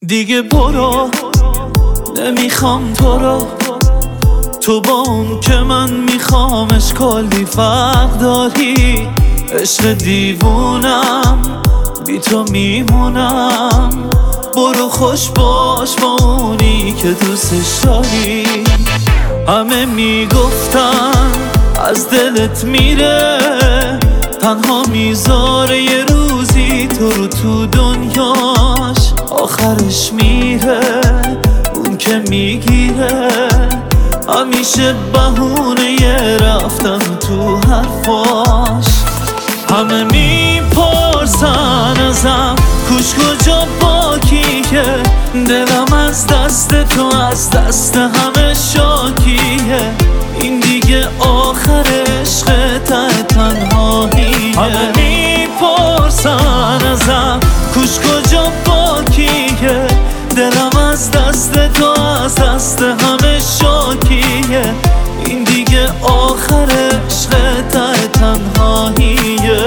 دیگه برو، نمیخوام تو رو. تو با اون که من میخوامش کلی فرق داری. عشق دیوونم، بی تو میمونم. برو خوش باش با اونی که دوستش داری. همه میگفتن از دلت میره، تنها میذاره یه روزی تو رو تو دنیاش. آخرش میره اون که میگیره، همیشه بهونه رفتن تو حرفاش. همه میپرسن ازم کوش کجا با کیه، دلم از دست تو از دست همه شاکیه. این دیگه آخر عشق ته تنهاییه. همه میپرسن ازم کوش کجا با کیه، دلم از دست تو از دست همه شاکیه. این دیگه آخر عشق ته تنهاییه.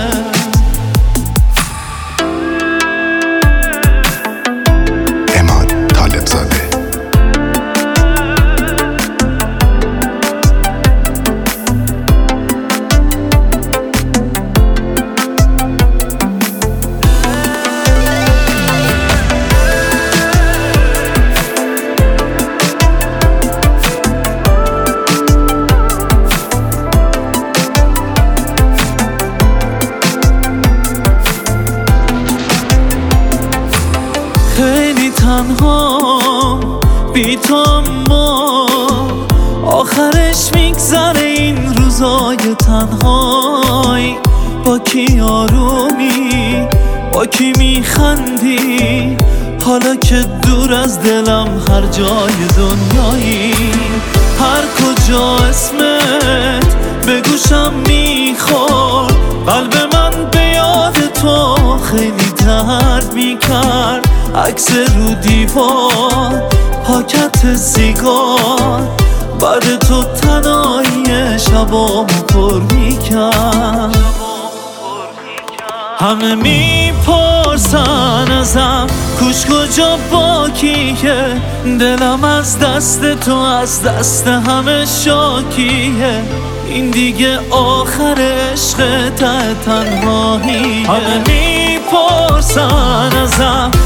خیلی تنها بی تو، اما آخرش میگذره این روزای تنهایی. با کی آرومی، با کی میخندی، حالا که دور از دلم هر جای دنیایی. هر کجا اسمت به گوشم میخورد، قلب من به یاد تو خیلی درد میکرد. عکس رو دیوار، پاکت سیگار، بعد تو تنهایی شبامو پر میکرد. همه میپرسن ازم کوش کجا با کیه، دلم از دست تو از دست همه شاکیه. این دیگه آخر عشق ته تنهاییه. همه میپرسن ازم